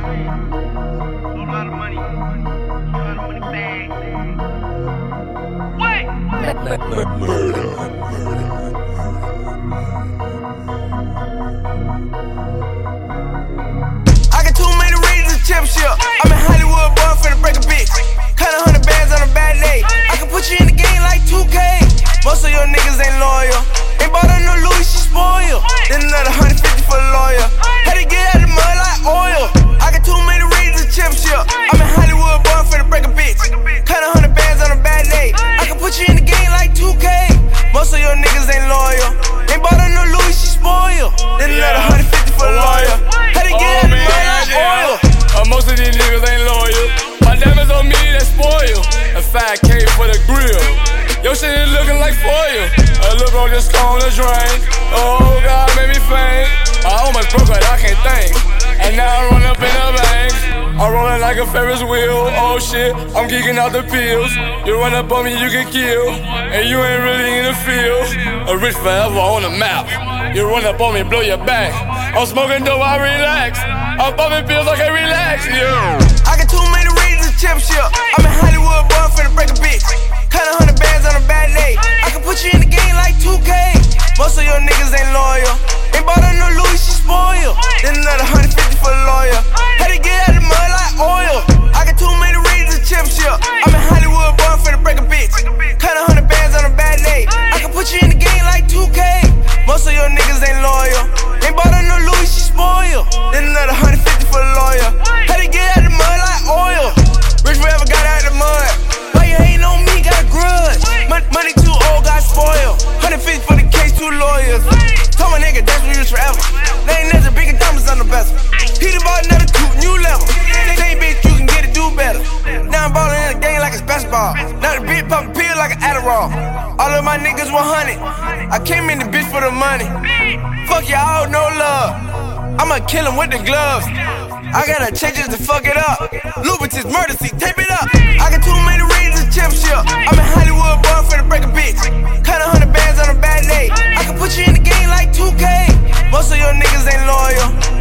A lot of money. A lot of money bags. What? Murder. I got too many reasons to chip shit. I'm in Hollywood, boy, I'm finna break a bitch. Cut 100 bands on a bad day. I can put you in the game like 2K. Most of your niggas ain't loyal. Ain't bought her no Louis, she spoiled. Then another 150 for the lawyer. Had to get out the mud like oil. I got too many reasons to chip shit. I'm in Hollywood, boy, I'm finna break a bitch. Cut 100 bands on a bad day. I can put you in the game like 2K. Most of your niggas ain't loyal. Ain't bought her no Louis, she spoiled. Then another 150 for the lawyer. Had to get out the mud like oil. Most of these niggas ain't loyal. My diamonds on me, that spoil. A 5K for the grill. Your shit is looking like foil. A little bro just on the drain. Oh God, made me faint. I almost broke it, I can't think. And now I run up in the bank. I'm rolling like a Ferris wheel. Oh shit, I'm geeking out the pills. You run up on me, you get killed. And you ain't really in the field. A rich forever on the map. You run up on me, blow your back. I'm smoking dope, I relax. I'm popping pills, I can't relax, yeah. I got too many reasons to chip shit. I'm in Hollywood, boy, I'm finna break a bitch. Cut 100 bands on a bad day. I can put you in the game like 2K. Most of your niggas ain't loyal. Ain't bought her no Louis, she spoiled. Then another 150 for the lawyer. Had to get out the mud like oil. I got too many reasons to chip shit. I'm in Hollywood, boy, I'm finna break a bitch. Cut 100 bands on a bad day. I can put you in the game like 2K. Most of your niggas ain't loyal. Ain't bought her no Louis, she spoiled. Then another 150 for the lawyer. Had to get out the mud like oil. Rich forever got out the mud. Why you hating on me? Got a grudge. Money too old, got spoiled. 150 for the case, 2 lawyers. Told my nigga that's what you forever. They ain't nothing bigger diamonds on the bezel. He done bought another coupe, new level. Same bitch, you can get it, do better. Now I'm ballin' in the game like it's basketball. Now the bitch poppin' pill like an Adderall. All of my niggas 100. I came in the bitch for the money. Fuck y'all, no love. I'ma kill him with the gloves. I gotta change it to fuck it up. Lubricants, murder seat, tape it up. I got too many reasons to chip shit. I'm in Hollywood, boy, I'm finna break a bitch. Cut 100 bands on a bad day. I can put you in the game like 2K. Most of your niggas ain't loyal.